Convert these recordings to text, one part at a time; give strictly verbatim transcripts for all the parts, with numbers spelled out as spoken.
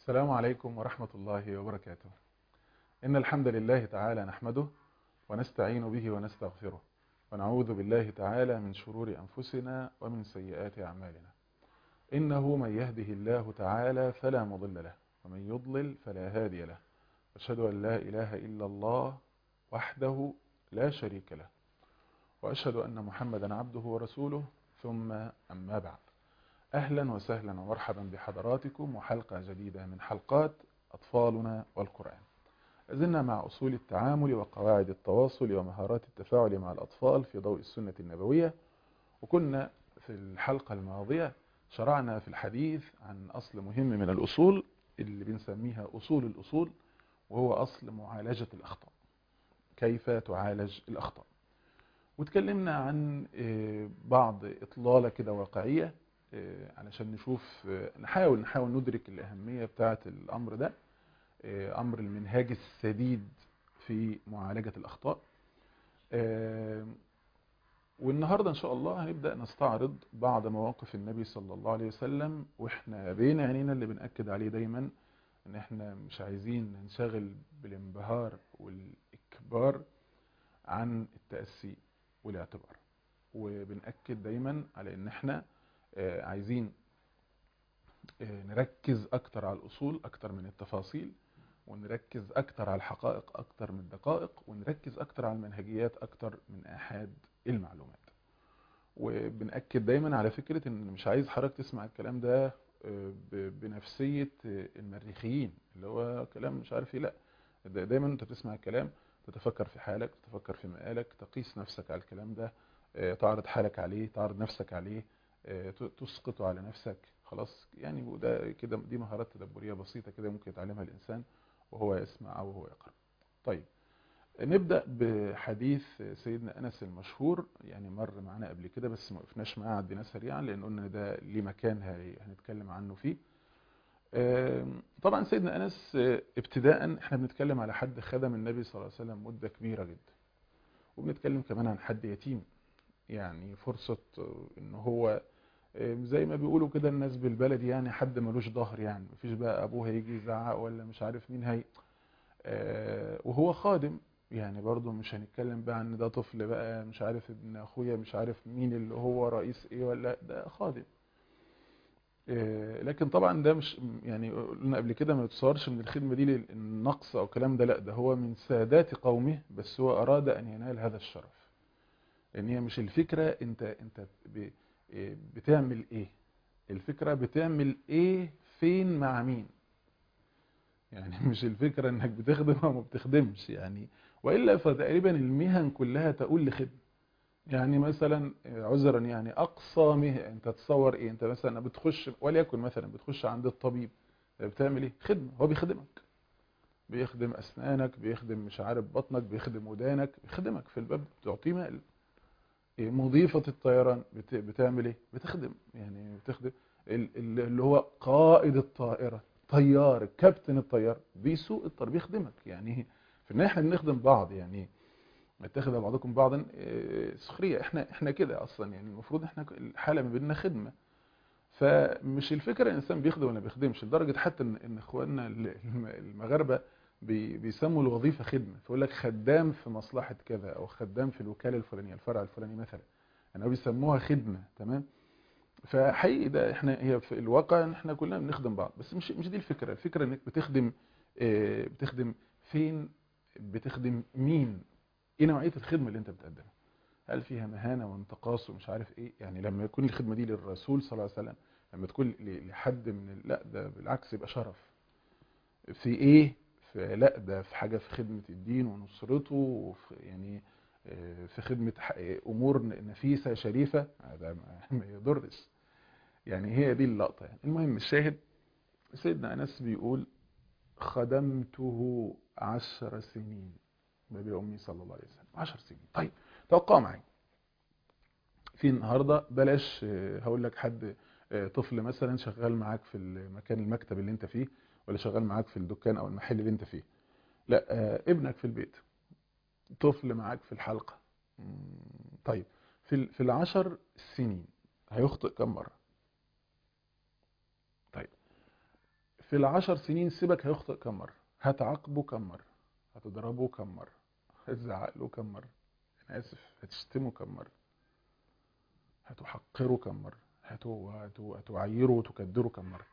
السلام عليكم ورحمة الله وبركاته. إن الحمد لله تعالى نحمده ونستعين به ونستغفره ونعوذ بالله تعالى من شرور أنفسنا ومن سيئات أعمالنا. إنه من يهده الله تعالى فلا مضل له ومن يضلل فلا هادي له. أشهد أن لا إله إلا الله وحده لا شريك له، وأشهد أن محمدا عبده ورسوله، ثم أما بعد. أهلا وسهلا ومرحبا بحضراتكم وحلقة جديدة من حلقات أطفالنا والقرآن. زلنا مع أصول التعامل وقواعد التواصل ومهارات التفاعل مع الأطفال في ضوء السنة النبوية، وكنا في الحلقة الماضية شرعنا في الحديث عن أصل مهم من الأصول اللي بنسميها أصول الأصول، وهو أصل معالجة الأخطاء. كيف تعالج الأخطاء؟ وتكلمنا عن بعض إطلالة كده واقعية علشان نشوف نحاول نحاول ندرك الأهمية بتاعة الأمر ده، أمر المنهاج السديد في معالجة الأخطاء. والنهاردة إن شاء الله هنبدأ نستعرض بعض مواقف النبي صلى الله عليه وسلم، وإحنا بين عينينا اللي بنأكد عليه دايما إن إحنا مش عايزين ننشغل بالانبهار والإكبار عن التأسي والاعتبار، وبنأكد دايما على إن إحنا عايزين نركز أكتر على الأصول أكتر من التفاصيل، ونركز أكتر على الحقائق أكتر من الدقائق، ونركز أكتر على المنهجيات أكتر من آحاد المعلومات. وبنأكد دايما على فكرة إن مش عايز حضرتك تسمع الكلام ده بنفسية المريخيين اللي هو كلام مش عارف ايه، لا، دايما انت بتسمع الكلام تتفكر في حالك، تتفكر في مقالك، تقيس نفسك على الكلام ده، تعرض حالك عليه، تعرض نفسك عليه، تسقطه على نفسك. خلاص يعني وده كده دي مهارات تدبرية بسيطة كده ممكن يتعلمها الإنسان وهو يسمع أو وهو يقرأ. طيب نبدأ بحديث سيدنا أنس المشهور، يعني مر معنا قبل كده بس ما وقفناش معاه، عدينا سريعا لأن قلنا ده ليه مكان هنتكلم عنه فيه. طبعا سيدنا أنس ابتداء احنا بنتكلم على حد خدم النبي صلى الله عليه وسلم مدة كبيرة جدا، وبنتكلم كمان عن حد يتيم، يعني فرصة ان هو زي ما بيقولوا كده الناس بالبلد، يعني حد ملوش ظهر، يعني مفيش بقى ابوه هيجي يزعق ولا مش عارف مين هي، وهو خادم. يعني برضو مش هنتكلم بقى عن ده طفل بقى مش عارف ابن اخويا مش عارف مين اللي هو رئيس ايه، ولا ده خادم. لكن طبعا ده مش يعني قلنا قبل كده ما يتصورش من الخدمة دي للنقص او كلام ده، لا، ده هو من سادات قومه، بس هو اراد ان ينال هذا الشرف. لان هي مش الفكرة انت انت بتعمل ايه، الفكرة بتعمل ايه فين مع مين. يعني مش الفكرة انك بتخدم او ما بتخدمش يعني، وإلا فتقريبا المهن كلها تقول لخدمة. يعني مثلا عذرا يعني اقصى مهن انت تصور ايه، انت مثلا بتخش وليكن مثلا بتخش عند الطبيب، بتعمل ايه؟ خدمة، هو بيخدمك، بيخدم اسنانك، بيخدم مش عارف بطنك، بيخدم ودانك، بيخدمك في الباب، بتعطيه مال. مضيفة الطيران بتعمل ايه؟ بتخدم، يعني بتخدم اللي هو قائد الطائرة، طيار كابتن الطيار بيسوق الطيار بيخدمك. يعني في النهاية احنا بنخدم بعض، يعني اتخذ بعضكم بعضا سخرية، احنا احنا كده اصلا، يعني المفروض احنا الحالة ما بيننا خدمة. فمش الفكرة الانسان بيخدم ولا بيخدمش، لدرجة حتى ان ان اخواننا المغاربة بيسموا الوظيفة خدمة، فيقول لك خدام في مصلحة كذا او خدام في الوكالة الفلانية الفرع الفلاني مثلا، يعني بيسموها خدمة. تمام. فحقيقي ده احنا هي في الواقع ان احنا كلنا بنخدم بعض، بس مش مش دي الفكرة. الفكرة انك بتخدم اه بتخدم فين، بتخدم مين، ايه نوعية الخدمة اللي انت بتقدمها، هل فيها مهانة وانتقاص ومش عارف ايه. يعني لما يكون الخدمة دي للرسول صلى الله عليه وسلم، لما تكون لحد من لا، ده بالعكس يبقى شرف. في ايه؟ في لا، ده في حاجة في خدمة الدين ونصرته، وفي يعني في خدمة امور نفيسة شريفة، هذا ما يضرش. يعني هي دي اللقطة. يعني المهم الشاهد، سيدنا أنس بيقول خدمته عشر سنين بابي أمي صلى الله عليه وسلم، عشر سنين. طيب توقع معي في النهاردة، بلاش هقول لك حد، طفل مثلا شغال معاك في المكان المكتب اللي انت فيه، ولا شغال معاك في الدكان او المحل اللي انت فيه، لا، ابنك في البيت، طفل معاك في الحلقة. طيب في في العشر سنين هيخطئ كم مرة؟ طيب في العشر سنين سيبك هيخطئ كم مرة، هتعاقبه كم مرة، هتضربه كم مرة، هتزعق له كم مرة، أنا آسف، هتشتمه كم مرة، هتحقره كم مرة، هتو... هتو... هتعيره وتكدره كم مرة.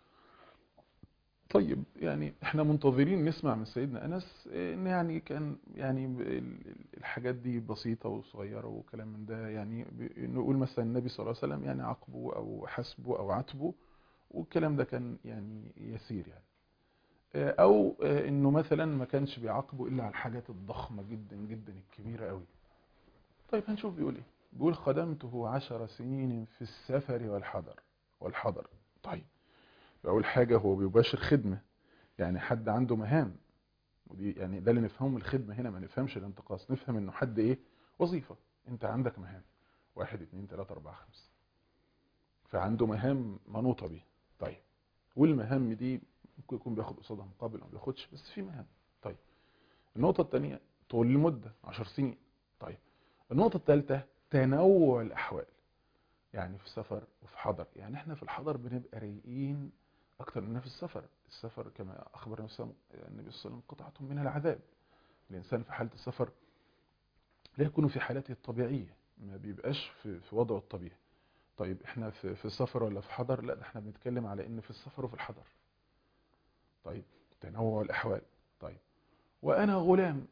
طيب يعني احنا منتظرين نسمع من سيدنا أنس ان يعني كان يعني ال- الحاجات دي بسيطة وصغيرة وكلام من ده، يعني ب- نقول مثلا النبي صلى الله عليه وسلم يعني عاقبه او حسبه او عاتبه، والكلام ده كان يعني يسير يعني. او انه مثلا ما كانش بيعاقبه الا على الحاجات الضخمة جدا جدا الكبيرة قوي. طيب هنشوف بيقول ايه. بيقول خدمته عشر سنين في السفر والحضر والحضر. طيب اول حاجة هو بيباشر خدمة، يعني حد عنده مهام، ودي يعني ده اللي نفهمه من الخدمة هنا، ما نفهمش الانتقاص، نفهم انه حد ايه، وظيفة، انت عندك مهام واحد اتنين تلاتة اربعة خمسة، فعنده مهام منوطة بيه. طيب والمهام دي ممكن يكون بياخد قصادها مقابل او ما بياخدش، بس في مهام. طيب النقطة الثانية طول المدة عشر سنين. طيب النقطة الثالثة تنوع الأحوال، يعني في سفر وفي حضر. يعني احنا في الحضر بنبقى رايقين أكتر مننا في السفر. السفر كما أخبر النبي صلى الله عليه وسلم قطعة من العذاب. الإنسان في حالة السفر لا يكون في حالته الطبيعية، ما بيبقاش في, في وضعه الطبيعي. طيب احنا في, في السفر ولا في حضر؟ لا، ده احنا بنتكلم على ان في السفر وفي الحضر. طيب تنوع الأحوال. طيب وأنا غلام،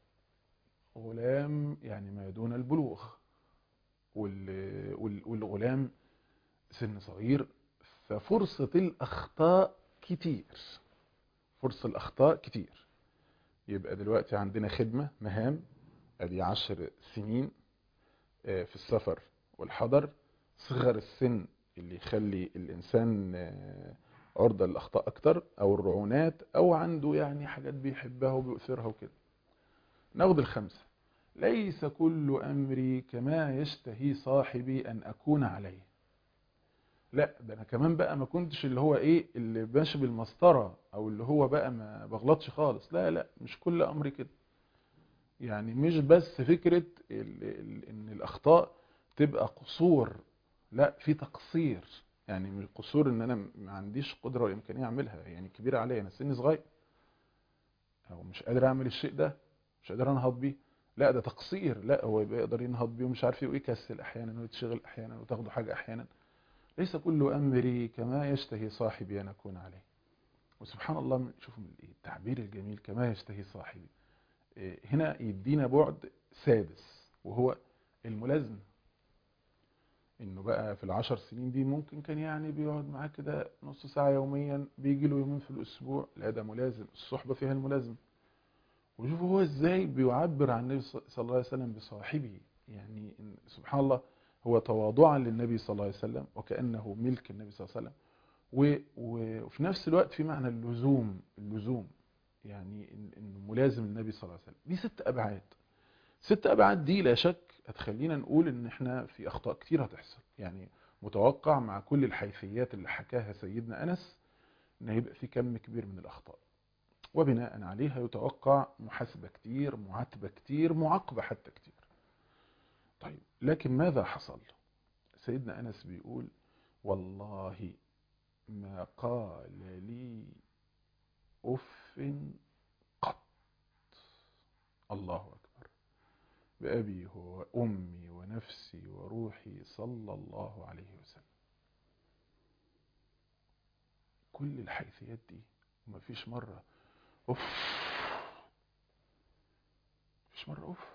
غلام يعني ما دون البلوغ، وال- وال- والغلام سن صغير، ففرصة الأخطاء كتير، فرصة الأخطاء كتير. يبقى دلوقتي عندنا خدمة مهام، ادي عشر سنين آه، في السفر والحضر، صغر السن اللي يخلي الإنسان آه، عرضة للأخطاء أكتر، أو الرعونات، أو عنده يعني حاجات بيحبها وبيؤثرها وكده. ناخد الخمسة. ليس كل أمري كما يشتهي صاحبي أن أكون عليه. لا، ده أنا كمان بقى ما كنتش اللي هو إيه اللي ماشي بالمسطرة، أو اللي هو بقى ما بغلطش خالص. لا لا، مش كل أمري كده. يعني مش بس فكرة ال ال إن الأخطاء تبقى قصور، لا، في تقصير. يعني مش قصور إن أنا ما عنديش قدرة ولا إمكانية أعملها، يعني كبيرة عليا، أنا سني صغير أو مش قادر أعمل الشيء ده، مش قادر أنهض بيه. لا، ده تقصير. لا، هو يبقى يقدر ينهض بيه ومش عارف ايه، ويكسل احيانا ويتشغل احيانا وتاخده حاجه احيانا. ليس كل امري كما يشتهي صاحبي ان اكون عليه. وسبحان الله، شوفوا التعبير الجميل، كما يشتهي صاحبي. إيه، هنا يدينا بعد سادس، وهو الملازمه. انه بقى في العشر سنين دي ممكن كان يعني بيقعد معاه كده نص ساعه يوميا، بيجي له يومين في الاسبوع. لا، ده ملازم، الصحبه فيها الملازمه. وشوفوا هو ازاي بيعبر عن النبي صلى الله عليه وسلم بصاحبه. يعني إن- سبحان الله، هو تواضعا للنبي صلى الله عليه وسلم وكأنه ملك النبي صلى الله عليه وسلم. و- و- وفي نفس الوقت في معنى اللزوم، اللزوم يعني إن- انه ملازم النبي صلى الله عليه وسلم. دي ست ابعاد. ست ابعاد دي لا شك هتخلينا نقول ان احنا في اخطاء كتير هتحصل. يعني متوقع مع كل الحيثيات اللي حكاها سيدنا انس ان هيبقى في كم كبير من الاخطاء، وبناء عليها يتوقع محاسبة كتير، معاتبة كتير، معاقبة حتى كتير. طيب لكن ماذا حصل؟ سيدنا أنس بيقول والله ما قال لي أف قط. الله أكبر. بأبي هو أمي ونفسي وروحي صلى الله عليه وسلم. كل الحيثيات دي وما فيش مرة أف، فيش مرة أف.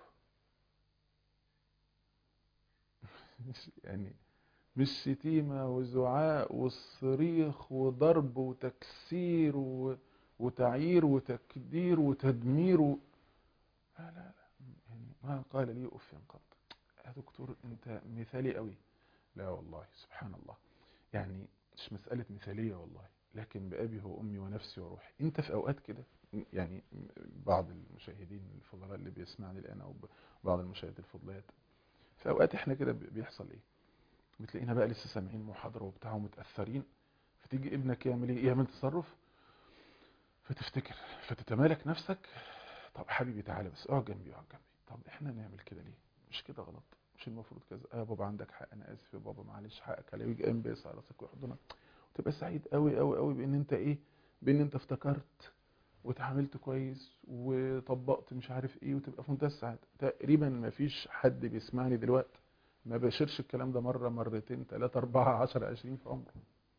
يعني مش شتيمة وزعاق والصريخ وضرب وتكسير و... وتعيير وتكدير وتدمير و... لا لا لا، يعني ما قال لي أف قط. يا دكتور أنت مثالي قوي. لا والله سبحان الله، يعني مش مسألة مثالية والله، لكن بأبي هو أمي ونفسي وروحي. أنت في أوقات كده، يعني بعض المشاهدين الفضلاء اللي بيسمعني الآن أو بعض المشاهدين الفضليات، في أوقات إحنا كده بيحصل إيه؟ بتلاقينا بقى لسه سامعين محاضرة وبتاع ومتأثرين، فتيجي ابنك يعمل ايه، يعمل تصرف، فتفتكر، فتتمالك نفسك. طب حبيبي تعالى بس اقعد جنبي، اقعد جنبي. طب احنا نعمل كده ليه؟ مش كده غلط؟ مش المفروض كذا؟ اه يا بابا عندك حق، انا اسف يا بابا، معلش حقك عليا. ويجي قايم بيس على راسك ويحضنك، وتبقى سعيد قوي قوي قوي بان انت ايه، بان انت افتكرت وتعاملت كويس وطبقت مش عارف ايه وتبقى في منتهى السعاده. تقريبا ما فيش حد بيسمعني دلوقتي ما بشرش الكلام ده مره مرتين ثلاثه اربعه عشرة عشرين في عمره.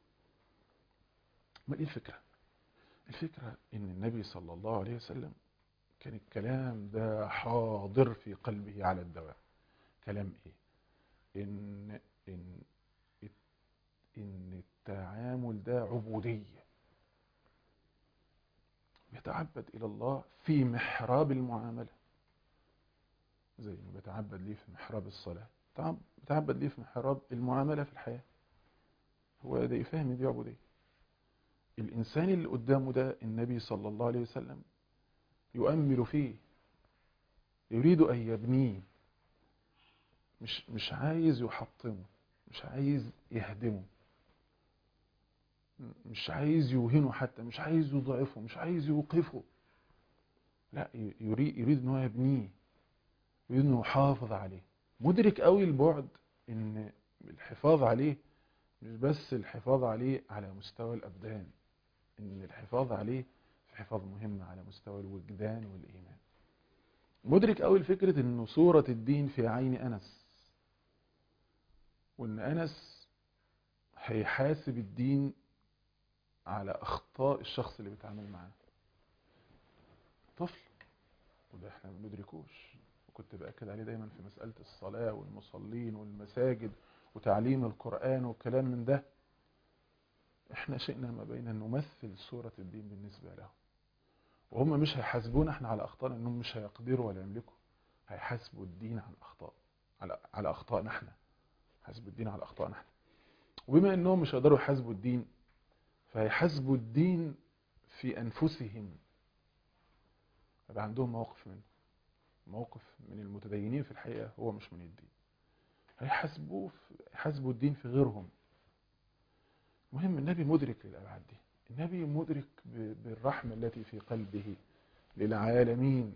ما ايه الفكره؟ الفكره ان النبي صلى الله عليه وسلم كان الكلام ده حاضر في قلبه على الدوام. كلام ايه؟ ان ان ان التعامل ده عبوديه، يتعبد الى الله في محراب المعامله، زي ما بتعبد ليه في محراب الصلاه بتعبد ليه في محراب المعامله في الحياه. هو ده يفهم دي عبوديه. الانسان اللي قدامه ده النبي صلى الله عليه وسلم يؤمل فيه، يريد ان يبنيه، مش مش عايز يحطمه، مش عايز يهدمه، مش عايز يوهنه، حتى مش عايز يضعفه، مش عايز يوقفه. لا، يريد يريد ان هو يبنيه، يريد انه يحافظ عليه. مدرك قوي البعد ان الحفاظ عليه مش بس الحفاظ عليه على مستوى الابدان، ان الحفاظ عليه في حفاظ مهم على مستوى الوجدان والايمان. مدرك قوي الفكرة انه صورة الدين في عين انس، وان انس هيحاسب الدين على اخطاء الشخص اللي بيتعامل معاه. طفل، وده احنا ما بندركوش. وكنت باكد عليه دايما في مساله الصلاه والمصلين والمساجد وتعليم القران والكلام من ده. احنا شئنا ما بين ان نمثل صوره الدين بالنسبه لهم، وهم مش هيحاسبونا احنا على اخطائنا، انهم مش هيقدروا ولا يملكوا. هيحاسبوا الدين على الاخطاء، على على اخطائنا احنا. هيحاسبوا الدين على اخطائنا احنا. وبما انهم مش هيقدروا يحاسبوا الدين، فهيحاسبوا الدين في انفسهم. يبقى عندهم موقف منه، موقف من المتدينين في الحقيقة هو مش من الدين. هيحاسبوه يحاسبوا الدين في غيرهم. مهم النبي مدرك للأبعاد دي. النبي مدرك بالرحمة التي في قلبه للعالمين.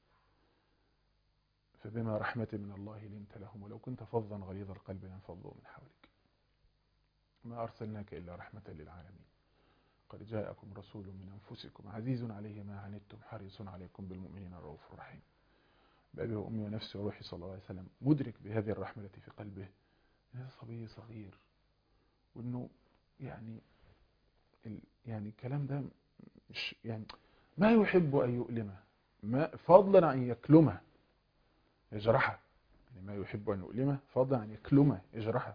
فبما رحمة من الله لنت لهم ولو كنت فظا غليظ القلب لانفضوا من حولك ما أرسلناك إلا رحمة للعالمين قد جاءكم رسول من أنفسكم عزيز عليه ما عنتم حريص عليكم بالمؤمنين رؤوف رحيم. بأبي وأمي ونفسي وروحي صلى الله عليه وسلم مدرك بهذه الرحمة التي في قلبه إن هذا صبي صغير، وإنه يعني ال يعني الكلام ده مش يعني ما يحب أن يؤلمه، ما فضلا عن يكلمه يجرحه. يعني ما يحب أن يؤلمه فضلا عن يكلمه يجرحه.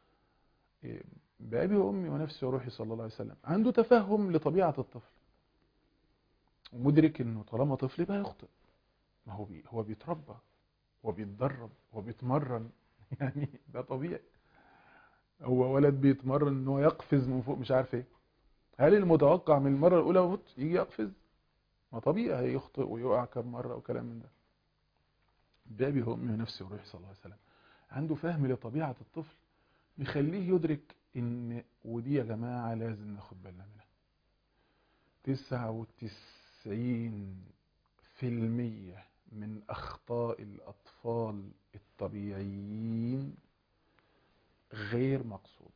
بأبي وأمي ونفسي وروحي صلى الله عليه وسلم عنده تفهم لطبيعة الطفل، ومدرك إنه طالما طفل بقى يخطئ. ما هو بي هو بيتربى، هو بيتدرب، هو بيتمرن. يعني ده طبيعي. هو ولد بيتمرن ان هو يقفز من فوق مش عارف ايه. هل المتوقع من المره الاولى يجي يقفز؟ ما طبيعي هيخطئ ويقع كم مره وكلام من ده. بابي وامي ونفسي وروحي صلى الله عليه وسلم عنده فهم لطبيعه الطفل بيخليه يدرك ان، ودي يا جماعه لازم ناخد بالنا منها، تسعة وتسعين في المية من اخطاء الاطفال الطبيعيين غير مقصوده،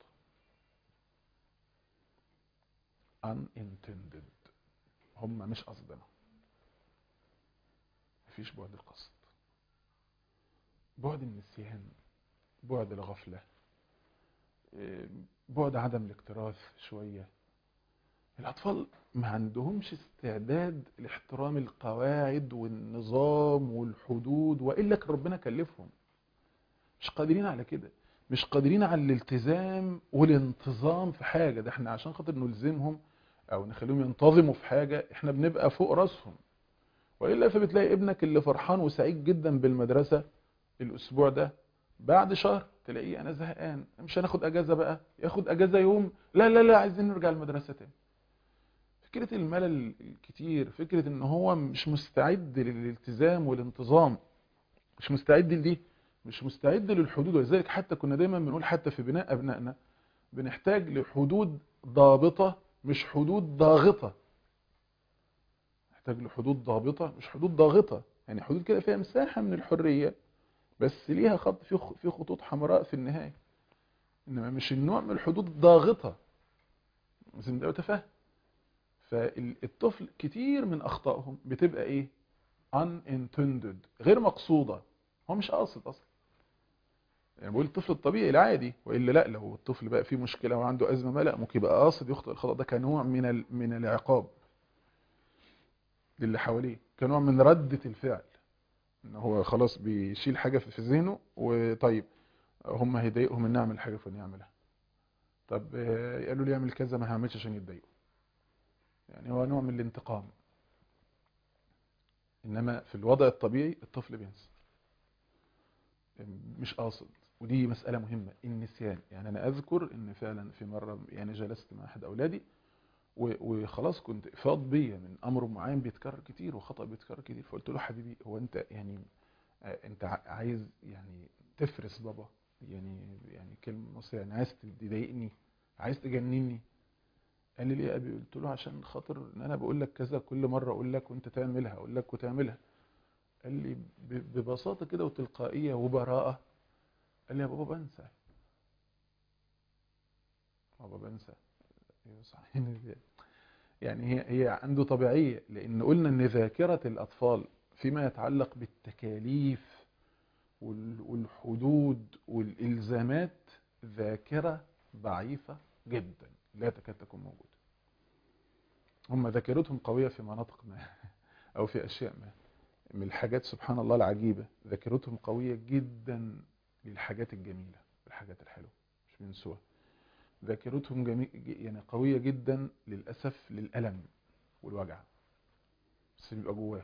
unintended. هم مش قصدنا. مفيش بعد القصد، بعد النسيان، بعد الغفلة، بعد عدم الاكتراث شوية. الأطفال ما عندهمش استعداد لاحترام القواعد والنظام والحدود، وإلا كان ربنا كلفهم. مش قادرين على كده، مش قادرين على الالتزام والانتظام في حاجة. ده احنا عشان خاطر نلزمهم أو نخليهم ينتظموا في حاجة احنا بنبقى فوق راسهم. وإلا فبتلاقي ابنك اللي فرحان وسعيد جدا بالمدرسة الأسبوع ده، بعد شهر تلاقيه أنا زهقان، مش هناخد أجازة بقى، ياخد أجازة يوم، لا لا لا عايزين نرجع المدرسة تاني. فكرة الملل الكتير، فكرة إن هو مش مستعد للالتزام والانتظام، مش مستعد لدي، مش مستعد للحدود. ولذلك حتى كنا دايما بنقول حتى في بناء أبنائنا بنحتاج لحدود ضابطة مش حدود ضاغطة. نحتاج لحدود ضابطة مش حدود ضاغطة، يعني حدود كده فيها مساحة من الحرية بس ليها خط، في خطوط حمراء في النهاية. انما مش النوع من الحدود الضاغطة، لازم ده تفهم. فالطفل كتير من اخطائهم بتبقى ايه؟ unintended، غير مقصودة، هو مش قاصد اصلا. يعني بقول الطفل الطبيعي العادي، والا لا، لو الطفل بقى فيه مشكلة وعنده ازمة ما، لا ممكن يبقى قاصد يخطئ الخطأ ده كنوع من ال... من العقاب للي حواليه، كنوع من ردة الفعل، ان هو خلاص بيشيل حاجة في في ذهنه، وطيب هم هيضايقهم ان اعمل حاجة فاني اعملها، طب آه، قالوا لي اعمل كذا ما هعملش عشان يتضايقوا. يعني هو نوع من الانتقام. انما في الوضع الطبيعي الطفل بينسى، مش قاصد. ودي مسألة مهمة، النسيان. يعني انا اذكر ان فعلا في مرة يعني جلست مع احد اولادي و- وخلاص كنت فاض بيا من امر معين بيتكرر كتير وخطأ بيتكرر كتير، فقلت له حبيبي هو انت يعني آه، انت ع- عايز يعني تفرس بابا؟ يعني يعني كلمة مصرية، يعني عايز تضايقني، عايز تجنني؟ قال لي ليه يا ابي؟ قلت له عشان خاطر ان انا بقول لك كذا كل مره، اقول لك وانت تعملها، اقول لك وتعملها. قال لي ب- ببساطه كده وتلقائيه وبراءه، قال لي يا بابا بنسى. بابا بنسى. أيوة صح. يعني هي هي عنده طبيعيه، لان قلنا ان ذاكره الاطفال فيما يتعلق بالتكاليف وال- والحدود والالزامات ذاكره ضعيفه جدا، لا تكاد تكون موجوده. هم ذاكرتهم قويه في مناطق ما او في اشياء ما. من الحاجات سبحان الله العجيبة، ذاكرتهم قوية جدا للحاجات الجميلة، الحاجات الحلوة مش بينسوها. ذاكرتهم جميل يعني قوية جدا للأسف للألم والوجع، بس بيبقى جواه.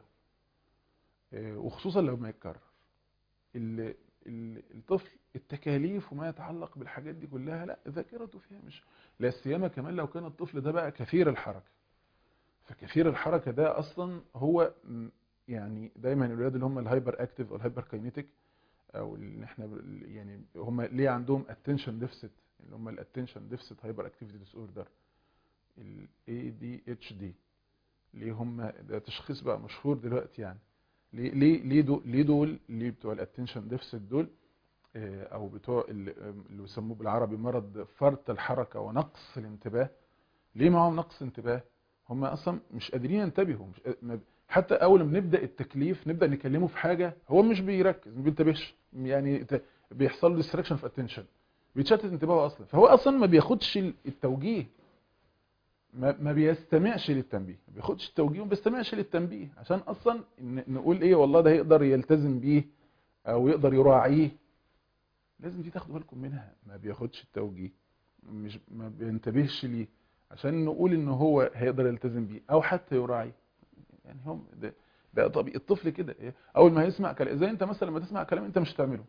آه، وخصوصا لو ما يتكرر. ال- ال- الطفل التكاليف وما يتعلق بالحاجات دي كلها لا، ذاكرته فيها مش، لا سيما كمان لو كان الطفل ده بقى كثير الحركة. فكثير الحركة ده أصلا هو م- يعني دايما الولاد اللي هم الهايبر اكتيف او الهايبر كاينيتيك، او اللي احنا ب- يعني هم ليه عندهم attention deficit، اللي هم الاتنشن ديفيسيت هايبر اكتيفيتي ديس اوردر، ال إيه دي إتش دي. ليه هم ده تشخيص بقى مشهور دلوقتي يعني. ليه ليه ليه دول ليه دول ليه بتوع الاتنشن ديفيسيت دول آه، او بتوع اللي اللي بيسموه بالعربي مرض فرط الحركة ونقص الانتباه. ليه معاهم نقص انتباه؟ هم اصلا مش قادرين ينتبهوا، مش ما- حتى اول ما بنبدا التكليف نبدا نكلمه في حاجه هو مش بيركز، ما بينتبهش، يعني ت- بيحصل له ديستراكشن في اتنشن، بيتشتت انتباهه اصلا، فهو اصلا ما بياخدش ال- التوجيه، ما, ما بيستمعش للتنبيه، ما بياخدش التوجيه وما بيستمعش للتنبيه، عشان اصلا ن- نقول ايه والله ده يقدر يلتزم بيه او يقدر يراعيه. لازم دي تاخدوا بالكم منها، ما بياخدش التوجيه، مش ما بينتبهش ليه عشان نقول ان هو هيقدر يلتزم بيه او حتى يراعي. يعني هم ده ده طبيعي الطفل كده، إيه؟ اول ما يسمع كلام، زي انت مثلا لما تسمع كلام انت مش هتعمله،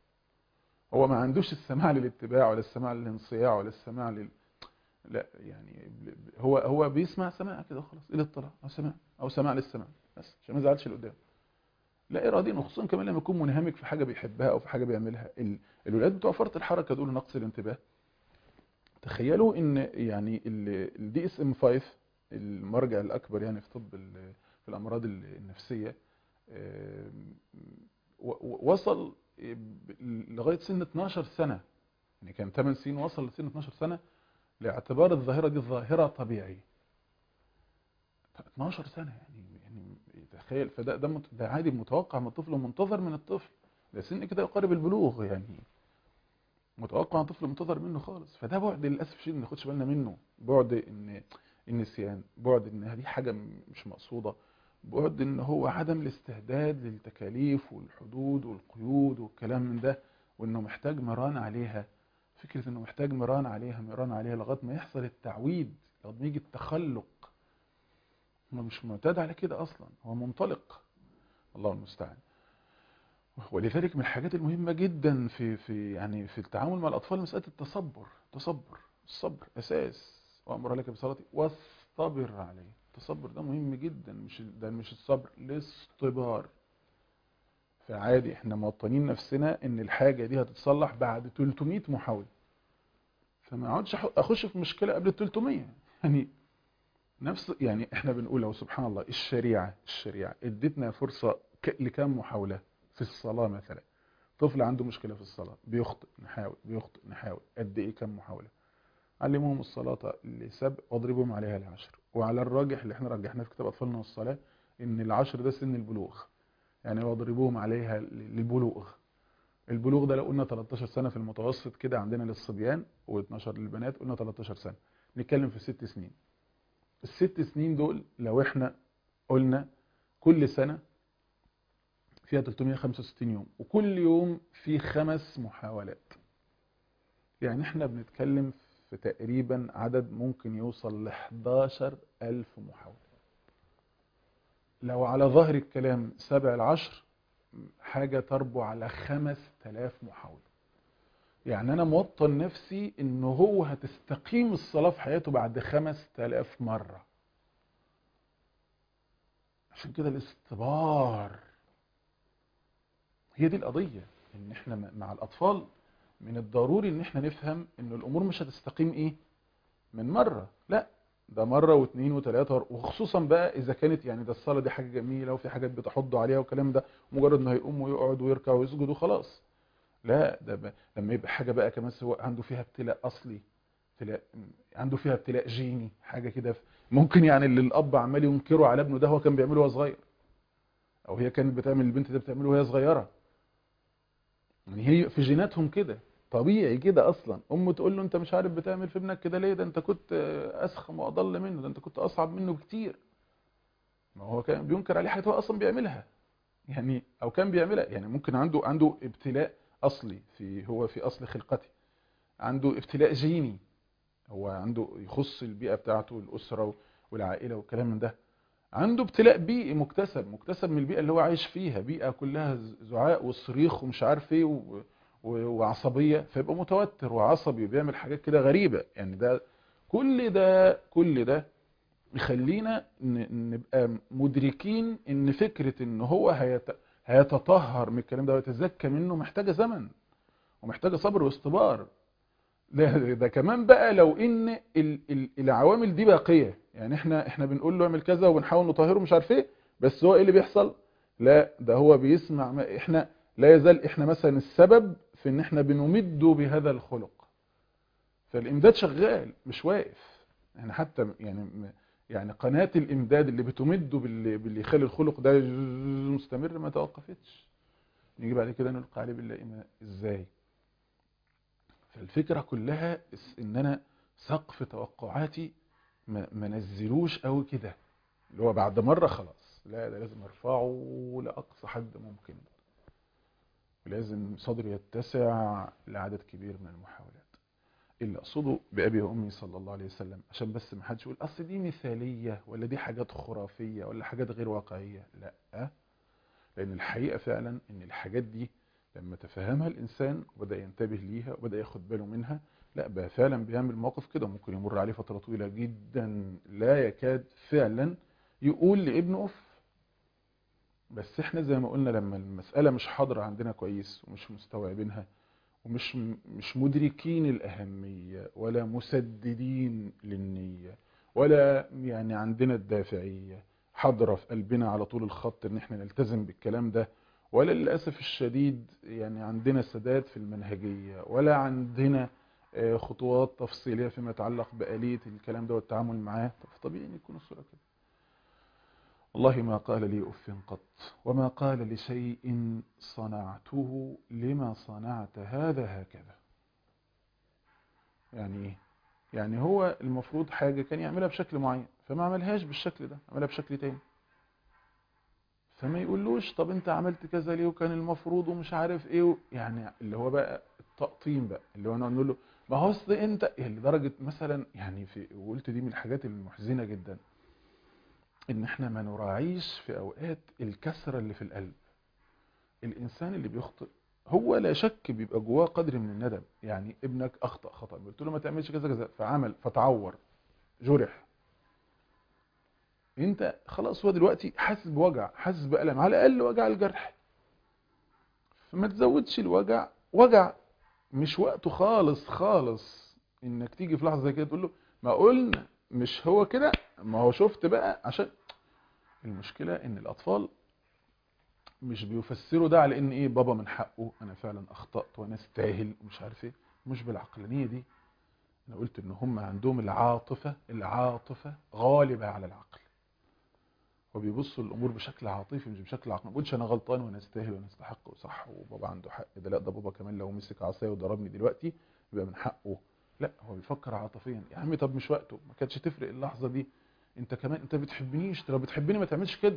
هو ما عندوش السماع للاتباع ولا السماع للانصياع ولا السماع لل، لا يعني هو هو بيسمع سماع كده خلاص، الى الاطلاع او سماع او سماع للسماع بس عشان ما يزعلش اللي قدامه. لا اراديا، وخصوصا كمان لما يكون منهمك في حاجه بيحبها او في حاجه بيعملها. ال- الولاد بتوع فرط الحركه دول نقص الانتباه، تخيلوا ان يعني الدي اس ام خمسة، المرجع الاكبر يعني في طب ال- في الامراض ال- النفسيه، آم، و- و- وصل لغايه سن اتناشر سنه، يعني كان ثمان سنين وصل لسن اتناشر سنه لاعتبار الظاهره دي ظاهره طبيعيه. اتناشر سنه يعني يعني تخيل، فده ده مت- ده عادي متوقع من الطفل ومنتظر من الطفل، ده سن كده يقارب البلوغ يعني، متوقع عن طفل منتظر منه خالص. فده بعد للاسف شيء ما ناخدش بالنا منه، بعد ان النسيان، بعد ان دي حاجه م- مش مقصوده، بعد ان هو عدم الاستعداد للتكاليف والحدود والقيود والكلام من ده، وانه محتاج مران عليها. فكره انه محتاج مران عليها مران عليها لغايه ما يحصل التعويد، لغايه ما يجي التخلق. هو مش معتاد على كده اصلا، هو منطلق. الله المستعان. ولذلك من الحاجات المهمة جدا في في يعني في التعامل مع الأطفال مسألة التصبر. تصبر، الصبر أساس. وأمر لك بصلاة واصطبر عليه. التصبر ده مهم جدا، مش ده مش الصبر، الاصطبار. فعادي احنا موطنين نفسنا ان الحاجة دي هتتصلح بعد تلتمية محاولة، فما اقعدش أح- اخش في مشكلة قبل ال تلتمية يعني. نفس يعني احنا بنقول لو سبحان الله الشريعة الشريعة ادتنا فرصة ك- لكام محاولة في الصلاة مثلا. طفل عنده مشكلة في الصلاة بيخطئ نحاول، بيخطئ نحاول، قد ايه كم محاولة؟ علموهم الصلاة لسبع واضربوهم عليها لعشر. وعلى الراجح اللي احنا رجحناه في كتاب أطفالنا والصلاة ان العشر ده سن البلوغ، يعني واضربوهم عليها للبلوغ. البلوغ ده لو قلنا تلتاشر سنة في المتوسط كده عندنا للصبيان و12 للبنات، قلنا تلتاشر سنة، نتكلم في ست سنين. الست سنين دول لو احنا قلنا كل سنة فيها تلتمية وخمسة وستين يوم، وكل يوم في خمس محاولات، يعني احنا بنتكلم في تقريبا عدد ممكن يوصل ل حداشر ألف محاولة. لو على ظهر الكلام سبع العشر حاجة تربو على خمس تلاف محاولة. يعني انا موطن نفسي انه هو هتستقيم الصلاة في حياته بعد خمس تلاف مرة. عشان كده الاستبار هي دي القضية، ان احنا مع الاطفال من الضروري ان احنا نفهم ان الامور مش هتستقيم ايه من مرة، لا ده مرة واثنين وثلاثة، وخصوصا بقى اذا كانت يعني ده الصلاة دي حاجة جميلة وفي حاجات بتحضوا عليها والكلام ده، مجرد انه هيقوم ويقعد ويركع ويسجد وخلاص. لا ده ب... لما يبقى حاجة بقى كمان سواء عنده فيها ابتلاء اصلي، ابتلاء عنده فيها ابتلاء جيني، حاجة كده ممكن يعني اللي الاب عمال ينكره على ابنه ده هو كان بيعمله وهو صغير، او هي كانت بتعمل البنت ده بتعمله وهي صغيرة. يعني هي في جيناتهم كده، طبيعي كده اصلا. امه تقول له انت مش عارف بتعمل في ابنك كده ليه، ده انت كنت اسخم واضل منه، ده انت كنت اصعب منه بكتير. ما هو كان بينكر عليه حاجه هو اصلا بيعملها، يعني او كان بيعملها. يعني ممكن عنده عنده ابتلاء اصلي في هو في اصل خلقته، عنده ابتلاء جيني هو عنده يخص البيئه بتاعته الاسره والعائله والكلام من ده، عنده ابتلاء بيئي مكتسب مكتسب من البيئة اللي هو عايش فيها، بيئة كلها زعاق وصريخ ومش عارف ايه و... و... وعصبية، فيبقى متوتر وعصبي وبيعمل حاجات كده غريبة. يعني ده كل ده كل ده يخلينا ن... نبقى مدركين ان فكرة ان هو هيت... هيتطهر من الكلام ده ويتزكى منه محتاجة زمن ومحتاجة صبر واستبار. ده, ده كمان بقى لو ان ال- ال- العوامل دي باقيه، يعني احنا احنا بنقول له اعمل كذا وبنحاول نطهره مش عارف ايه، بس هو ايه اللي بيحصل؟ لا ده هو بيسمع ما احنا لا يزال احنا مثلا السبب في ان احنا بنمده بهذا الخلق، فالامداد شغال مش واقف. احنا حتى يعني يعني قناه الامداد اللي بتمده باللي, باللي يخلي الخلق ده مستمر ما توقفتش. نيجي بعد كده نلقى عليه بالله ازاي. فالفكرة كلها ان انا سقف توقعاتي ما ما نزلوش قوي كده، اللي هو بعد مرة خلاص، لا ده لازم ارفعه لأقصى حد ممكن، ولازم صدري يتسع لعدد كبير من المحاولات. اللي اقصده بأبي وأمي صلى الله عليه وسلم، عشان بس ما حدش يقول اصل دي مثالية ولا دي حاجات خرافية ولا حاجات غير واقعية، لا، لأن الحقيقة فعلا ان الحاجات دي لما تفهمها الإنسان وبدأ ينتبه ليها وبدأ ياخد باله منها، لا بقى فعلا بيعمل موقف كده ممكن يمر عليه فترة طويلة جدا لا يكاد فعلا يقول لابنه اف. بس احنا زي ما قلنا لما المسألة مش حاضرة عندنا كويس ومش مستوعبينها ومش مش مدركين الأهمية ولا مسددين للنية ولا يعني عندنا الدافعية حاضرة في قلبنا على طول الخط ان احنا نلتزم بالكلام ده، ولا للأسف الشديد يعني عندنا سداد في المنهجية ولا عندنا آه، خطوات تفصيلية فيما يتعلق بآلية الكلام ده والتعامل معاه، فطبيعي ان يكون الصورة كده. والله ما قال لي أف قط وما قال لشيء صنعته لما صنعت هذا هكذا. يعني ايه؟ يعني هو المفروض حاجة كان يعملها بشكل معين فما عملهاش بالشكل ده، عملها بشكل تاني، فما يقولوش طب انت عملت كذا ليه وكان المفروض ومش عارف ايه و... يعني اللي هو بقى التقطيم بقى اللي هو نقول له ما هو اصل انت لدرجة مثلا يعني في، وقلت دي من الحاجات المحزنة جدا ان احنا ما نراعيش في اوقات الكسرة اللي في القلب. الانسان اللي بيخطئ هو لا شك بيبقى جواه قدر من الندم، يعني ابنك اخطأ خطأ قلت له ما تعملش كذا كذا فعمل فتعور جرح، انت خلاص هو دلوقتي حاسس بوجع حاسس بألم على الاقل وجع الجرح، فما تزودش الوجع وجع، مش وقته خالص خالص انك تيجي في لحظة زي كده تقول له ما قلنا مش هو كده، ما هو شفت بقى. عشان المشكلة ان الاطفال مش بيفسروا ده على ان ايه بابا من حقه انا فعلا اخطأت وانا استاهل ومش عارف ايه، مش بالعقلانية دي. انا قلت ان هم عندهم العاطفة العاطفة غالبة على العقل، وبيبصوا الامور بشكل عاطفي مش بشكل عقلي. ما بقولش انا غلطان وانا استاهل وانا استحق وصح وبابا عنده حق، ده لا، ده بابا كمان لو مسك عصايه وضربني دلوقتي يبقى من حقه. لا، هو بيفكر عاطفيا. يا عمي طب مش وقته، ما كانتش تفرق اللحظه دي، انت كمان انت بتحبنيش، لو بتحبني ما تعملش كده.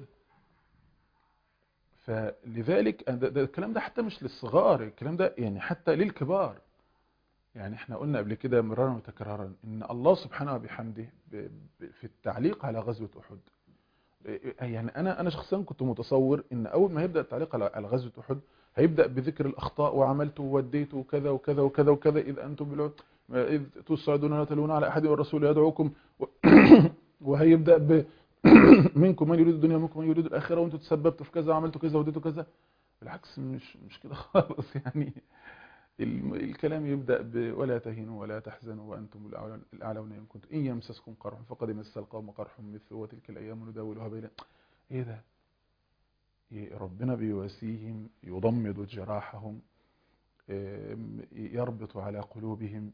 فلذلك ده, ده الكلام ده حتى مش للصغار، الكلام ده يعني حتى للكبار. يعني احنا قلنا قبل كده مرارا وتكرارا ان الله سبحانه وبحمده في التعليق على غزوه احد، يعني انا انا شخصيا كنت متصور ان اول ما هيبدا التعليق على على غزوه احد هيبدا بذكر الاخطاء وعملت ووديت وكذا وكذا وكذا وكذا، اذ انتم بالعد اذ تصعدون ولا تلون على احد والرسول يدعوكم و... وهيبدا ب منكم من يريد الدنيا ومنكم من يريد الاخره وانتم تسببتوا في كذا وعملتوا كذا ووديتوا كذا. بالعكس، مش مش كده خالص. يعني الكلام يبدأ ب ولا تهنوا ولا تحزنوا وأنتم الأعلون إن كنتم إن يمسسكم قرح فقد مس القوم قرح مثله وتلك الأيام نداولها بين. إيه ده؟ إيه، ربنا بيواسيهم، يضمد جراحهم، يربط على قلوبهم،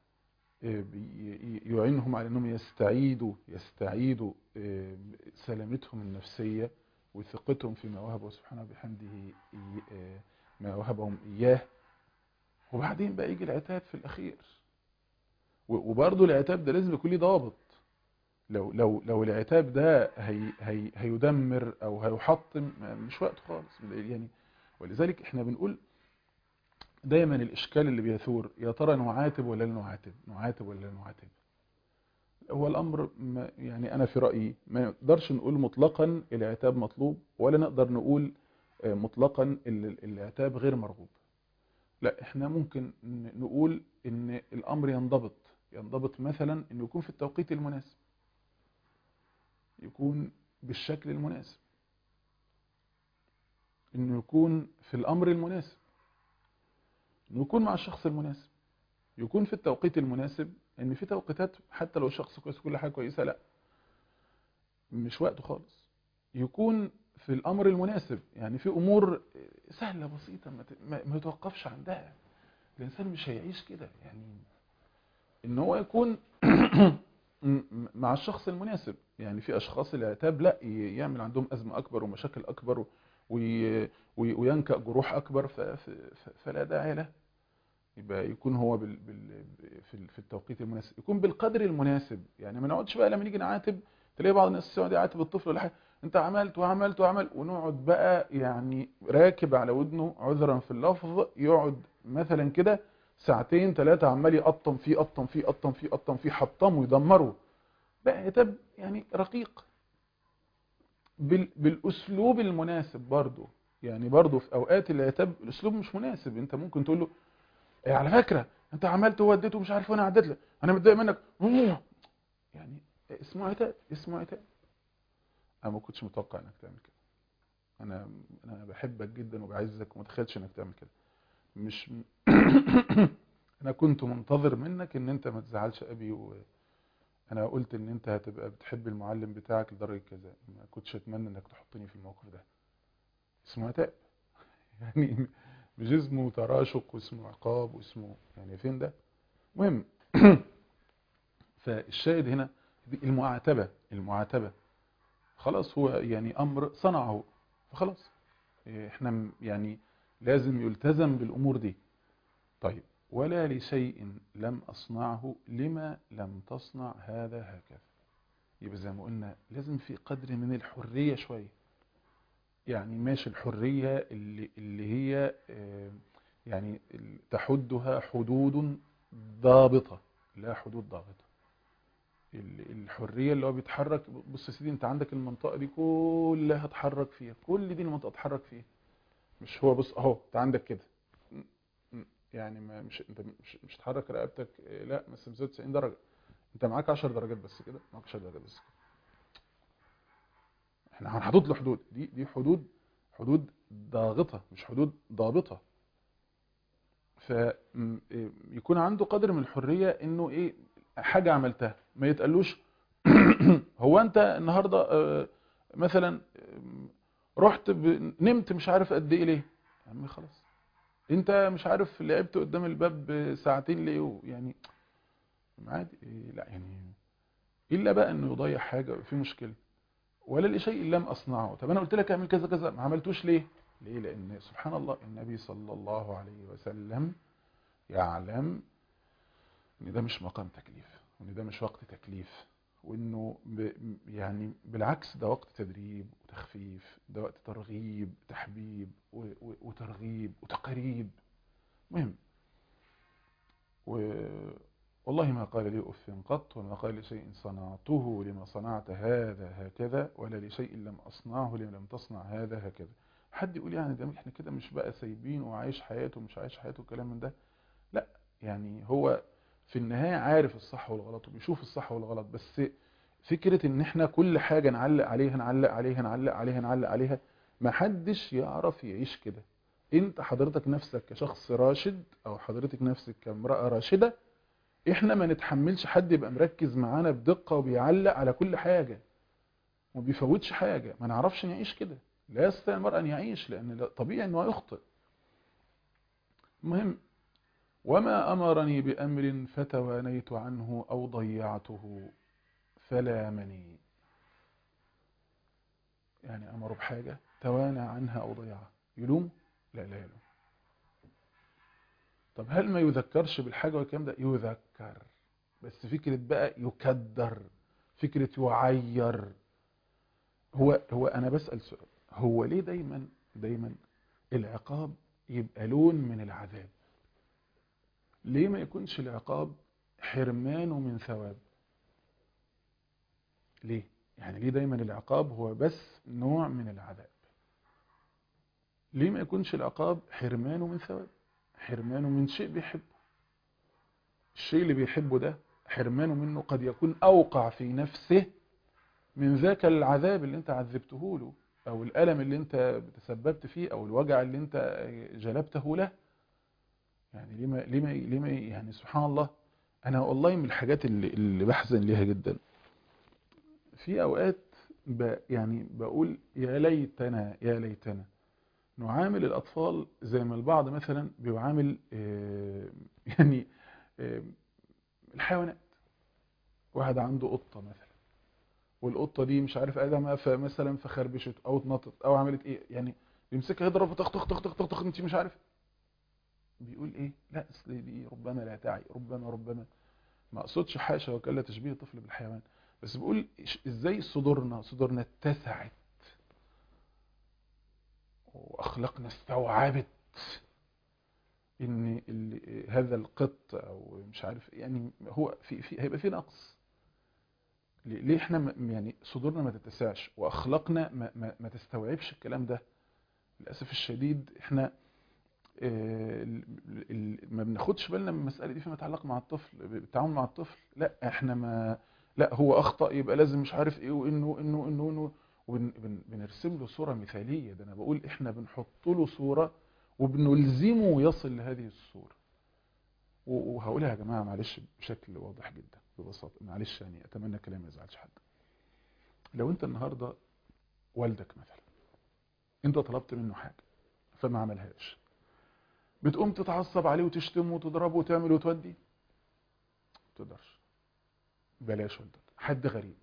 يعينهم على أنهم يستعيدوا يستعيدوا سلامتهم النفسية وثقتهم فيما وهبه سبحانه بحمده ما وهبهم إياه. وبعدين بقى يجي العتاب في الأخير، وبرضه العتاب ده لازم يكون ليه ضابط. لو لو لو العتاب ده هي هي هيدمر أو هيحطم، مش وقت خالص يعني. ولذلك احنا بنقول دايما الإشكال اللي بيثور، يا ترى نعاتب ولا لا نعاتب، نعاتب ولا لا نعاتب. هو الأمر يعني أنا في رأيي ما نقدرش نقول مطلقا العتاب مطلوب، ولا نقدر نقول مطلقا العتاب غير مرغوب. لا، احنا ممكن نقول ان الامر ينضبط ينضبط مثلا انه يكون في التوقيت المناسب، يكون بالشكل المناسب، انه يكون في الامر المناسب، انه يكون مع الشخص المناسب، يكون في التوقيت المناسب. ان في توقيتات حتى لو الشخص كويس كل حاجه كويسه، لا مش وقته خالص. يكون في الامر المناسب، يعني في امور سهله بسيطه ما يتوقفش عندها. الانسان مش هيعيش كده، يعني ان هو يكون مع الشخص المناسب. يعني في اشخاص العتاب لا يعمل عندهم ازمه اكبر ومشاكل اكبر وينكأ جروح اكبر، فلا داعي له. يبقى يكون هو بال بال في التوقيت المناسب، يكون بالقدر المناسب. يعني ما نقعدش بقى لما نيجي نعاتب تلاقي بعض الناس يقعد يعاتب الطفل ولا حاجه، انت عملت وعملت وعمل، ونقعد بقى يعني راكب على ودنه عذرا في اللفظ، يقعد مثلا كده ساعتين ثلاثه عمال يقطم فيه قطم فيه قطم فيه قطم فيه حطمه ويدمره. بقى عتاب يعني رقيق بالاسلوب المناسب برضه. يعني برضه في اوقات العتاب الاسلوب مش مناسب، انت ممكن تقول له إيه على فكره انت عملت ووديت ومش عارف وانا عديت لك، انا متضايق منك، يعني اسمه عتاب، اسمه عتاب. انا ما كنتش متوقع انك تعمل كده، انا انا بحبك جدا وبعزك وما تخيلش انك تعمل كده. مش انا كنت منتظر منك ان انت ما تزعلش ابي، وانا قلت ان انت هتبقى بتحب المعلم بتاعك لدرجه كذا، ما كنتش اتمنى انك تحطني في الموقف ده. اسمه عتاب يعني، مش اسمه تراشق واسمه عقاب واسمه يعني فين ده. مهم. فالشاهد هنا المعاتبة المعاتبة خلاص هو يعني أمر صنعه، فخلاص احنا يعني لازم يلتزم بالأمور دي. طيب، ولا لشيء لم أصنعه لما لم تصنع هذا هكذا. يبقى زي ما قلنا لازم في قدر من الحرية شوية. يعني ماشي الحرية اللي, اللي هي يعني تحدها حدود ضابطة، لا حدود ضابطة. الحرية اللي هو بيتحرك، بص يا سيدي انت عندك المنطقة دي كلها اتحرك فيها، كل دي المنطقة اتحرك فيها. مش هو بص اهو انت عندك كده، يعني ما مش انت مش مش تحرك رقبتك، لا بس مية وتسعين درجة، انت معاك عشر درجات بس كده، معاك عشر درجات بس كده. احنا هنحدد له حدود، دي دي حدود حدود ضاغطة مش حدود ضابطة. فيكون عنده قدر من الحرية انه ايه، حاجة عملتها ما يتقالوش هو انت النهاردة مثلا رحت نمت مش عارف قد ايه ليه يا عمي، خلاص انت مش عارف لعبت قدام الباب ساعتين ليه، يعني عادي إيه، لا يعني الا بقى انه يضيع حاجه في مشكله، ولا لشيء لم اصنعه. طب انا قلت لك اعمل كذا كذا ما عملتوش ليه؟ ليه؟ لان سبحان الله النبي صلى الله عليه وسلم يعلم ان ده مش مقام تكليف، وان ده مش وقت تكليف، وانه ب يعني بالعكس ده وقت تدريب وتخفيف، ده وقت ترغيب تحبيب و- و- وترغيب وتقريب. مهم. و والله ما قال لي اف قط، وما قال لشيء صنعته لما صنعت هذا هكذا، ولا لشيء لم اصنعه لما لم تصنع هذا هكذا. حد يقول يعني ده احنا كده مش بقى سايبين وعايش حياته ومش عايش حياته الكلام من ده؟ لا، يعني هو في النهاية عارف الصح والغلط وبيشوف الصح والغلط، بس فكرة ان احنا كل حاجة نعلق عليها نعلق عليها نعلق عليها نعلق عليها، ما حدش يعرف يعيش كده. انت حضرتك نفسك كشخص راشد، او حضرتك نفسك كامرأة راشدة، احنا ما نتحملش حد يبقى مركز معانا بدقة وبيعلق على كل حاجة وما بيفوتش حاجة. ما نعرفش نعيش كده، لا يستطيع المرء ان يعيش، لان طبيعي انه يخطئ. المهم، وما أمرني بأمر فتوانيت عنه أو ضيعته فلامني. يعني أمر بحاجة توانى عنها أو ضيعها، يلوم؟ لا لا يلوم. طب هل ما يذكرش بالحاجة والكلام ده؟ يذكر، بس فكرة بقى يكدر، فكرة يعير. هو هو أنا بسأل سؤال، هو ليه دايما دايما العقاب يبقى لون من العذاب؟ ليه ما يكونش العقاب حرمانه من ثواب؟ ليه؟ يعني ليه دايما العقاب هو بس نوع من العذاب؟ ليه ما يكونش العقاب حرمانه من ثواب، حرمانه من شيء بيحبه؟ الشيء اللي بيحبه ده حرمانه منه قد يكون أوقع في نفسه من ذاك العذاب اللي انت عذبته له، أو الألم اللي انت تسببت فيه، أو الوجع اللي انت جلبته له. يعني ليه ما ليه ما ليه ما يعني سبحان الله. أنا والله من الحاجات اللي, اللي بحزن ليها جدا في أوقات، ب يعني بقول يا ليتنا يا ليتنا نعامل الأطفال زي ما البعض مثلا بيعامل آه، يعني آه، الحيوانات. واحد عنده قطة مثلا، والقطة دي مش عارف آدمها فمثلا فخربشت أو اتنطت أو عملت إيه، يعني يمسكها يضرب تخ تخ تخ تخ تخ تخ أنت مش عارف بيقول إيه. لا أصل دي ربما لا تعي، ربما ربما ما أقصدش حاشا وكلا تشبيه الطفل بالحيوان، بس بقول إزاي صدورنا صدورنا اتسعت وأخلاقنا استوعبت ان ال- هذا القط او مش عارف يعني هو في في هيبقى في نقص. ليه ليه احنا م- يعني صدورنا ما تتسعش واخلاقنا ما, ما, ما تستوعبش الكلام ده؟ للاسف الشديد احنا آه، ال- ال- ما بناخدش بالنا من المساله دي فيما يتعلق مع الطفل، بالتعامل مع الطفل. لا احنا ما لا هو اخطا يبقى لازم مش عارف ايه، وانه انه انه انه وبنرسم له صوره مثاليه. ده انا بقول احنا بنحط له صوره وبنلزمه يصل لهذه الصوره. وهقولها يا جماعة معلش بشكل واضح جدا ببساطة، معلش يعني أتمنى كلام ما يزعلش حد. لو أنت النهاردة والدك مثلا، أنت طلبت منه حاجة فما عملهاش، بتقوم تتعصب عليه وتشتمه وتضربه وتعمل وتودي؟ ما تقدرش. بلاش والدك، حد غريب،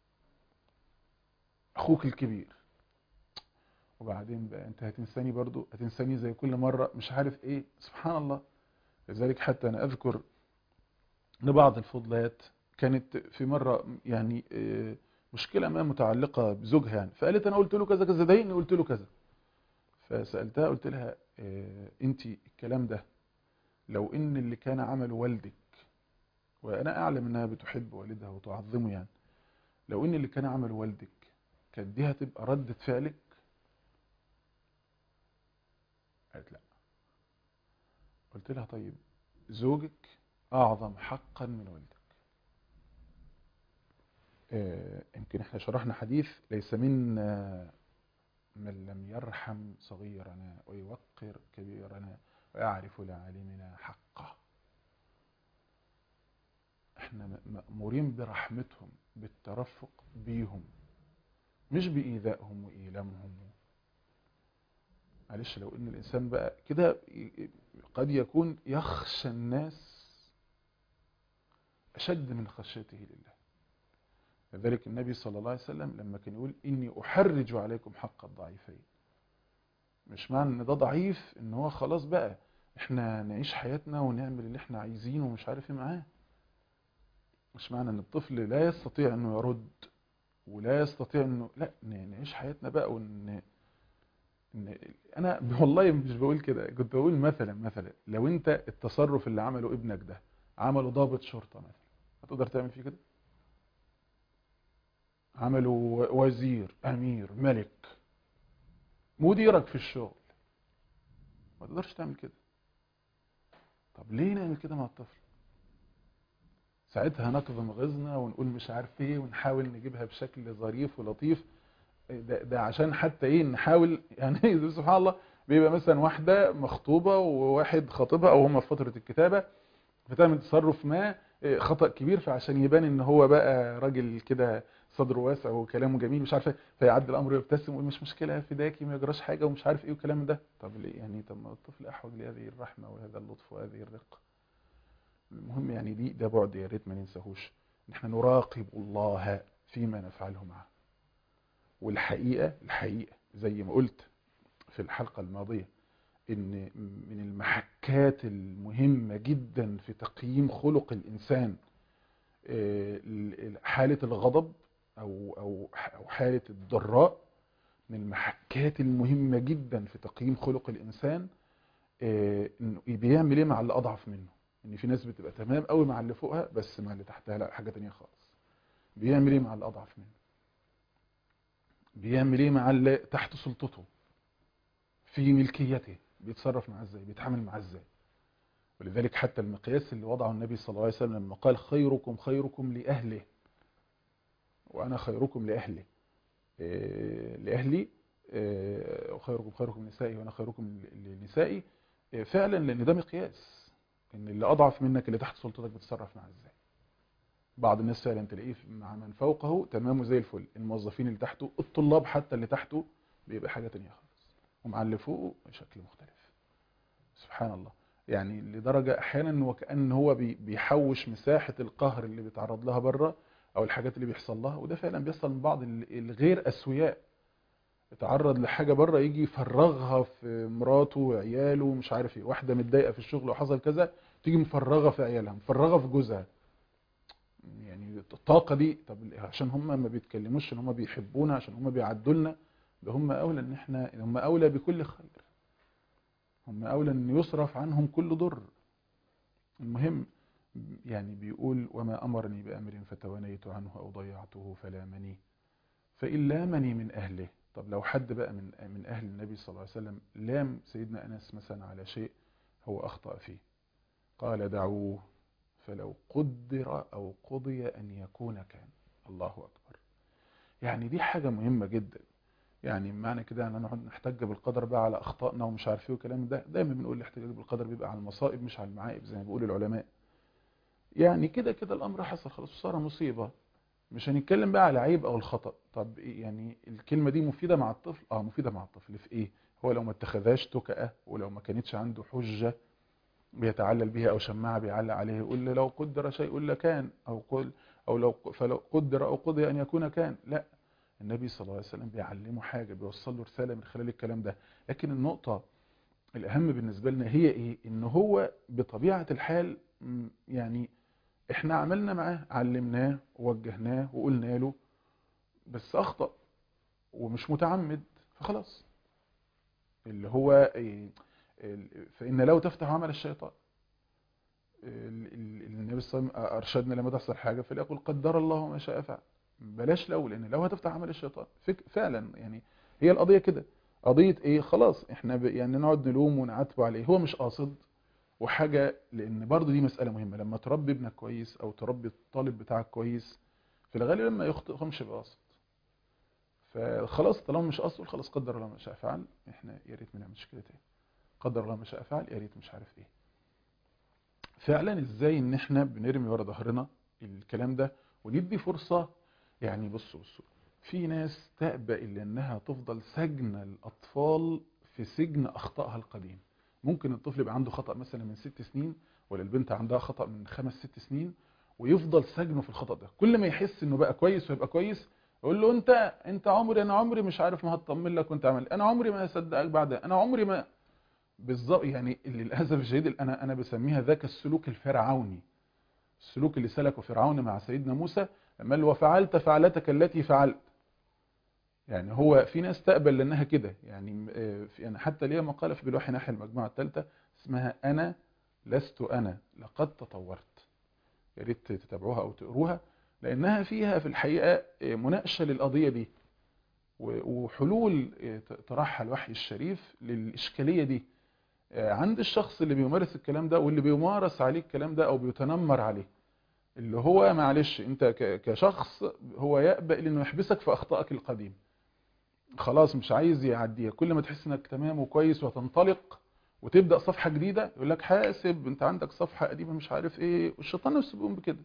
أخوك الكبير. وبعدين بقى أنت هتنساني برضو، هتنساني زي كل مرة مش عارف إيه. سبحان الله. لذلك حتى أنا أذكر ان بعض الفضليات كانت في مرة يعني آه، مشكلة ما متعلقة بزوجها يعني، فقالت انا قلت له كذا كذا ضايقني قلت له كذا. فسألتها قلت لها انت الكلام ده لو ان اللي كان عمله والدك، وانا اعلم انها بتحب والدها وتعظمه يعني، لو ان اللي كان عمله والدك كانت دي هتبقى ردة فعلك؟ قالت لا. قلت لها طيب زوجك اعظم حقا من والدك. آه، يمكن احنا شرحنا حديث ليس منا من لم يرحم صغيرنا ويوقر كبيرنا ويعرف لعالمنا حقه. احنا مأمورين برحمتهم، بالترفق بيهم، مش بإيذائهم وإيلامهم. معلش لو ان الانسان بقى كده قد يكون يخشى الناس أشد من خشيته لله. لذلك النبي صلى الله عليه وسلم لما كان يقول إني أحرج عليكم حق الضعيفين، مش معنى ان ده ضعيف ان هو خلاص بقى احنا نعيش حياتنا ونعمل اللي احنا عايزينه ومش عارف ايه معاه. مش معنى ان الطفل لا يستطيع انه يرد ولا يستطيع انه لا نعيش حياتنا بقى وان إن انا والله مش بقول كده، كنت بقول مثلا مثلا لو انت التصرف اللي عمله ابنك ده عمله ضابط شرطة مثلا، هتقدر تعمل فيه كده؟ عمله وزير، امير، ملك، مديرك في الشغل، ما تقدرش تعمل كده. طب ليه نعمل كده مع الطفل؟ ساعتها نكظم غيظنا ونقول مش عارف ايه ونحاول نجيبها بشكل ظريف ولطيف. ده, ده عشان حتى ايه نحاول يعني سبحان الله، بيبقى مثلا واحدة مخطوبة وواحد خاطبها او هم في فترة الكتابة، بتعمل تصرف ما خطأ كبير، فعشان يبان ان هو بقى راجل كده صدره واسع وكلامه جميل مش عارف ايه، فيعدي الامر ويبتسم ويقول مش مشكلة فداكي ما يجراش حاجة ومش عارف ايه والكلام ده. طب ليه يعني؟ طب ما الطفل احوج لهذه الرحمة وهذا اللطف وهذه الرقة. المهم يعني دي ده بعد يا ريت ما ننساهوش، ان احنا نراقب الله فيما نفعله معه. والحقيقة الحقيقة زي ما قلت في الحلقة الماضية ان من المحكات المهمة جدا في تقييم خلق الانسان حالة الغضب او او او حالة الضراء. من المحكات المهمة جدا في تقييم خلق الانسان انه بيعمل ايه مع اللي اضعف منه. ان في ناس بتبقى تمام قوي مع اللي فوقها بس مع اللي تحتها لا حاجة تانية خالص. بيعمل ايه مع اللي اضعف منه، بيعمل ايه مع اللي تحت سلطته في ملكيته، بيتصرف معاه ازاي، بيتعامل معاه ازاي. ولذلك حتى المقياس اللي وضعه النبي صلى الله عليه وسلم لما قال خيركم خيركم لأهله وأنا خيركم لأهله إيه لأهلي إيه وخيركم خيركم لنسائي وأنا خيركم لنسائي إيه فعلا، لأن ده مقياس ان اللي أضعف منك اللي تحت سلطتك بتتصرف معاه ازاي. بعض الناس فعلا تلاقيه مع من فوقه تمامه زي الفل، الموظفين اللي تحته، الطلاب حتى اللي تحته بيبقى حاجة تانية خالص، ومع اللي فوقه بشكل مختلف. سبحان الله. يعني لدرجة احيانا وكأن هو بيحوش مساحة القهر اللي بيتعرض لها بره او الحاجات اللي بيحصل لها، وده فعلا بيحصل من بعض الغير اسوياء، يتعرض لحاجة بره يجي يفرغها في مراته وعياله مش عارف ايه. واحدة متضايقة في الشغل وحصل كذا تيجي مفرغة في عيالها مفرغة في جوزها. يعني الطاقة دي طب عشان هم ما بيتكلموش ان هم بيحبونا، عشان هم بيعدوا لنا، ده هم اولى ان احنا هم اولى بكل خير، هم اولى ان يصرف عنهم كل ضر. المهم يعني بيقول وما امرني بامر فتوانيت عنه او ضيعته فلامني فان لامني من اهله. طب لو حد بقى من من اهل النبي صلى الله عليه وسلم لام سيدنا انس مثلا على شيء هو اخطأ فيه، قال دعوه فلو قدر أو قضي أن يكون كان. الله أكبر. يعني دي حاجة مهمة جدا. يعني معنى كده أن نقعد نحتج بالقدر بقى على أخطائنا ومش عارف ايه وكلام ده، دايما بنقول الاحتجاج بالقدر بيبقى على المصائب مش على المعائب زي ما بيقول العلماء. يعني كده كده الأمر حصل خلاص صار مصيبة، مش هنتكلم بقى على عيب أو الخطأ. طب إيه يعني الكلمة دي مفيدة مع الطفل؟ اه مفيدة مع الطفل في ايه؟ هو لو ما اتخذهاش تكأة ولو ما كانتش عنده حجة بيتعلل بها او شماعه بيعلق عليه يقول لو قدر شيء لكان او قل او لو فلو قدر او قضي ان يكون كان. لا، النبي صلى الله عليه وسلم بيعلمه حاجه، بيوصل له رساله من خلال الكلام ده. لكن النقطه الاهم بالنسبه لنا هي ايه؟ ان هو بطبيعه الحال يعني احنا عملنا معاه، علمناه ووجهناه وقلنا له بس اخطأ ومش متعمد فخلاص. اللي هو إيه؟ فإن لو تفتح عمل الشيطان. النبي صلى الله عليه وسلم ارشدنا لما تحصل حاجه فليقل قدر الله ما شاء فعل. بلاش لو، لان لو هتفتح عمل الشيطان فعلا. يعني هي القضيه كده، قضيه ايه؟ خلاص احنا يعني نقعد نلوم ونعاتبه عليه هو مش قاصد وحاجه. لان برضو دي مساله مهمه، لما تربي ابنك كويس او تربي الطالب بتاعك كويس في الغالب لما يخطئ مش بقاصد. فخلاص طالما مش قاصد خلاص قدر الله ما شاء فعل، احنا يا ريت ما نعملش كده تاني. قدر الله ما شاء فعل، يا ريت مش عارف ايه. فعلا ازاي ان احنا بنرمي ورا ظهرنا الكلام ده وندي فرصة. يعني بصوا بصوا في ناس تأبى إلا انها تفضل سجن الاطفال في سجن اخطائها القديم. ممكن الطفل يبقى عنده خطأ مثلا من ست سنين ولا البنت عندها خطأ من خمس ست سنين ويفضل سجنه في الخطأ ده. كل ما يحس انه بقى كويس ويبقى كويس يقول له انت انت عمري انا عمري مش عارف ما هطمن لك وانت عمل، انا عمري ما هصدقك بعد، انا عمري ما. بالظبط، يعني للاسف الشديد انا انا بسميها ذاك السلوك الفرعوني، السلوك اللي سلكه فرعون مع سيدنا موسى لما قال وفعلت فعلتك التي فعلت. يعني هو في ناس تقبل لانها كده، يعني آه، في- يعني حتى ليها مقاله في بالوحي نحل المجموعه الثالثه اسمها انا لست انا لقد تطورت، يا ريت تتابعوها او تقروها، لانها فيها في الحقيقه آه، مناقشه للقضيه دي و- وحلول آه، طرحها الوحي الشريف للاشكاليه دي آه، عند الشخص اللي بيمارس الكلام ده واللي بيمارس عليه الكلام ده او بيتنمر عليه. اللي هو معلش انت ك- كشخص هو يقبل انه يحبسك في اخطائك القديمه، خلاص مش عايز يعديها. كل ما تحس انك تمام وكويس وتنطلق وتبدا صفحه جديده يقول لك حاسب انت عندك صفحه قديمه مش عارف ايه، والشيطان نفسه بيقوم بكده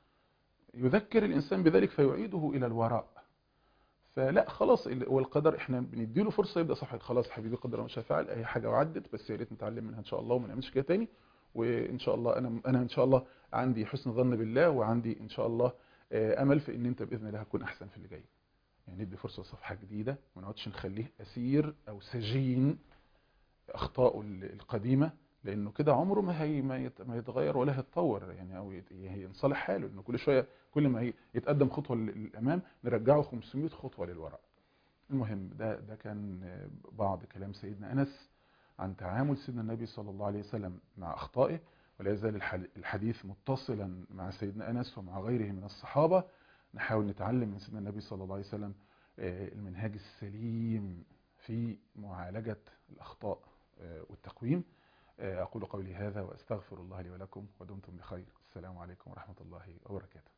يذكر الانسان بذلك فيعيده الى الوراء. فلا خلاص ال- والقدر احنا بنديله فرصه يبدا صفحه، خلاص حبيبي قدر ما شاء فعل، اي حاجه وعدت بس يا ريت نتعلم منها ان شاء الله وما نعملش كده تاني. وان شاء الله انا انا ان شاء الله عندي حسن ظن بالله، وعندي ان شاء الله آه، امل في ان انت باذن الله هتكون احسن في اللي جاي. يعني ندي فرصه لصفحه جديده وما نقعدش نخليه اسير او سجين اخطائه ال- القديمه، لانه كده عمره ما هي ما يت- ما يتغير ولا هيتطور يعني، او يت- ينصلح حاله، انه كل شويه كل ما هي- يتقدم خطوه للامام نرجعه خمسمائة خطوه للوراء. المهم ده ده كان بعض كلام سيدنا انس عن تعامل سيدنا النبي صلى الله عليه وسلم مع اخطائه، ولا يزال الح- الحديث متصلا مع سيدنا انس ومع غيره من الصحابه. نحاول نتعلم من سيدنا النبي صلى الله عليه وسلم آه، المنهاج السليم في معالجه الاخطاء آه، والتقويم. آه، اقول قولي هذا واستغفر الله لي ولكم ودمتم بخير. السلام عليكم ورحمه الله وبركاته.